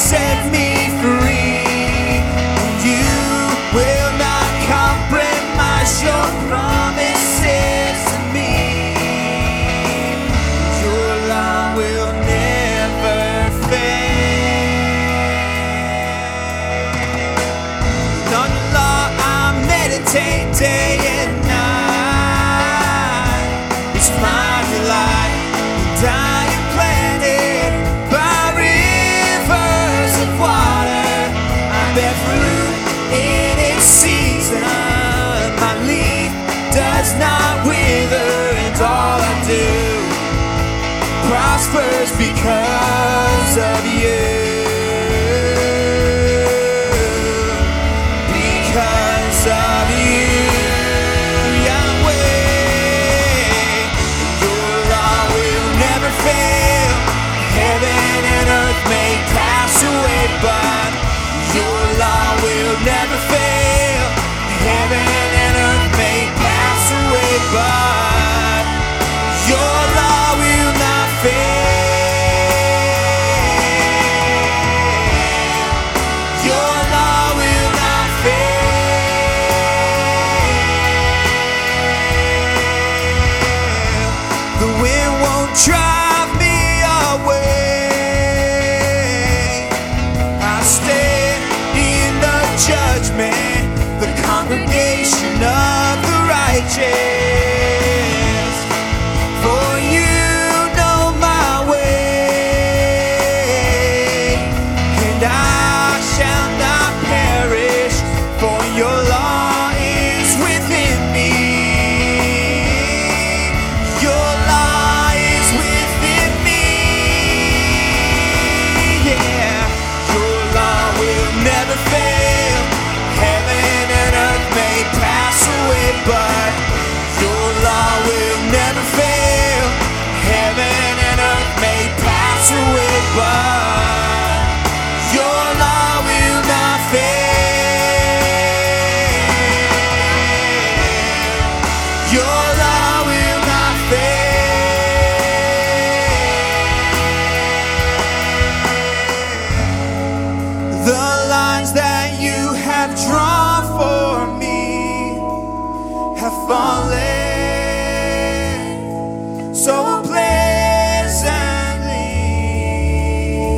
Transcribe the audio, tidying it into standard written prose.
set me free. You will not compromise your promises to me. Your law will never fail. On your law I meditate day and night. It's my delight, and I am planted by rivers of water. I bear fruit in its season. My leaf does not wither, and all I do prospers because of you. Because of you, Yahweh. Your law will never fail. Heaven and earth may pass away, but your law will never fail. Heaven and earth may pass away, but your law will not fail. Your law will not fail. The wind won't drive me away. I stand in the judgment, the congregation of the righteous.